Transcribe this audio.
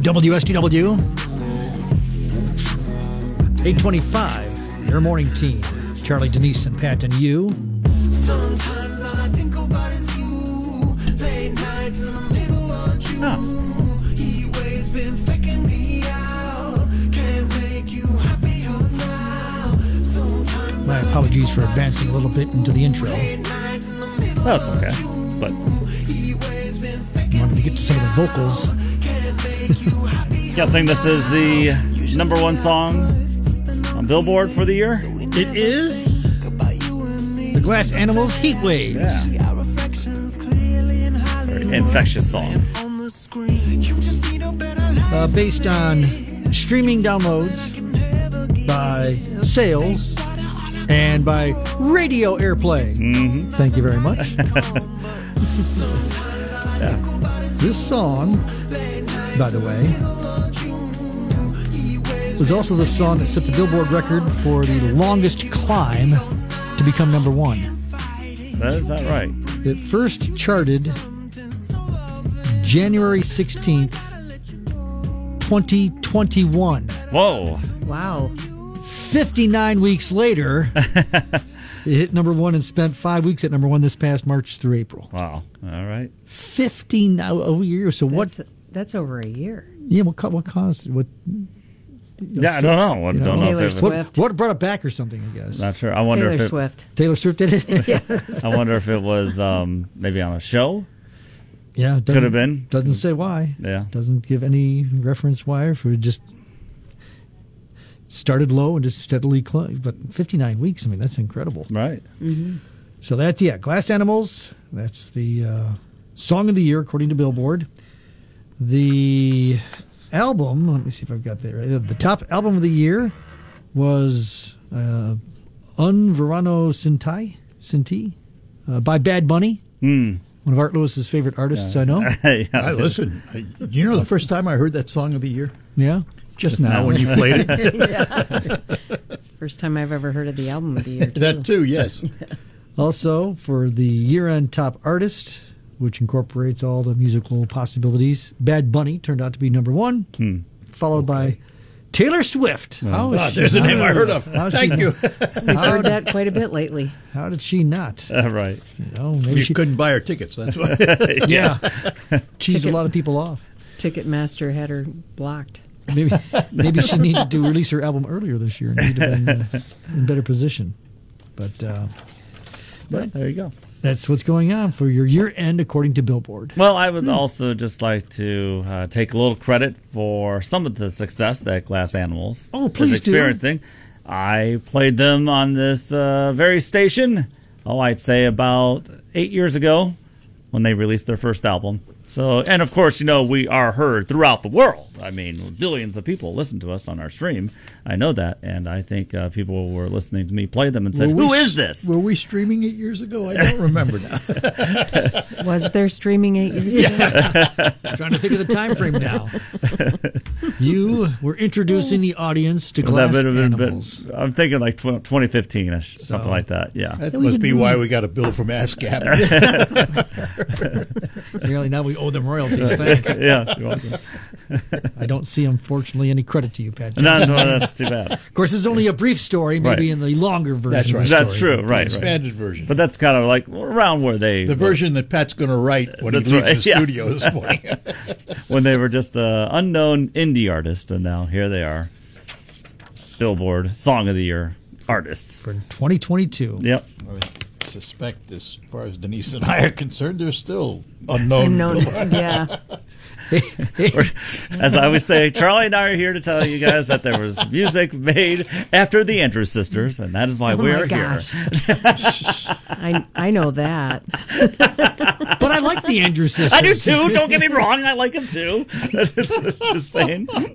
WSDW 825, your morning team. Charlie, Denise, and Pat, and you. Sometimes all I think about is you. Late nights in the middle of June. He always been faking me out. Can't make you happier now. Sometimes My apologies for advancing a little bit into the intro. That's okay. But I wanted to get to some of the vocals. guessing this is the number one song on Billboard for the year? It is the Glass Animals Heat Waves. Yeah. Very infectious song. Based on streaming downloads, by sales, and by radio airplay. Mm-hmm. Thank you very much. Yeah. This song, by the way, was also the song that set the Billboard record for the longest climb to become number one. Is that right? It first charted January 16th, 2021. Whoa. Wow. 59 weeks later, it hit number one and spent 5 weeks at number one this past March through April. Wow. All right. 15 over a year. So That's over a year. Yeah, what caused it? What? Yeah, I don't know. I don't know Taylor if it was, Swift. What brought it back or something, I guess. not sure. I wonder Taylor if it, Swift. Taylor Swift did it? Yes. I wonder if it was maybe on a show. Yeah. Could have been. Doesn't say why. Yeah. Doesn't give any reference why, or if it just started low and just steadily climbed. But 59 weeks, I mean, that's incredible. Right. Mm-hmm. So that's, Glass Animals. That's the song of the year, according to Billboard. The album, let me see if I've got that right. The top album of the year was Un Verano Sinti by Bad Bunny, one of Art Lewis's favorite artists, I know. Yeah. I listen. You know the first time I heard that song of the year? Yeah. Just now when you played it? It's the first time I've ever heard of the album of the year, too. That too, yes. Also, for the year-end top artist, which incorporates all the musical possibilities, Bad Bunny turned out to be number one, followed by Taylor Swift. There's a name I heard of. Thank you. We've heard that quite a bit lately. How did she not? Right. Maybe You she couldn't buy her tickets, that's why. Yeah. Cheesed a lot of people off. Ticketmaster had her blocked. Maybe she needed to release her album earlier this year and she'd have been in better position. But There you go. that's what's going on for your year end, according to Billboard. Well, I would also just like to take a little credit for some of the success that Glass Animals Please is experiencing. I played them on this very station, I'd say about 8 years ago when they released their first album. So, and of course, we are heard throughout the world. I mean, billions of people listen to us on our stream. I know that, and I think people were listening to me play them and said, "Who is this?" Were we streaming 8 years ago? I don't remember now. Was there streaming 8 years ago? Trying to think of the time frame now. You were introducing the audience to Glass Animals. I'm thinking like 2015-ish, something like that. Yeah. That must be why we got a bill from ASCAP. Really, now we owe them royalties. Thanks. Yeah. You're welcome. I don't see, unfortunately, any credit to you, Pat. No, that's too bad. Of course, it's only a brief story, maybe Right. in the longer version. That's right. of the That's story. true, right. Expanded version. But that's kind of like around where they... The version that Pat's going to write when he That's leaves right, the yeah. studio this morning. when they were just an unknown indie artist, and now here they are. Billboard Song of the Year artists. For 2022. Yep. I suspect, as far as Denise and I are concerned, they're still unknown. Yeah. As I always say, Charlie and I are here to tell you guys that there was music made after the Andrews Sisters, and that is why we're here. I know that. But I like the Andrews Sisters. I do too. Don't get me wrong. I like them too. Just saying.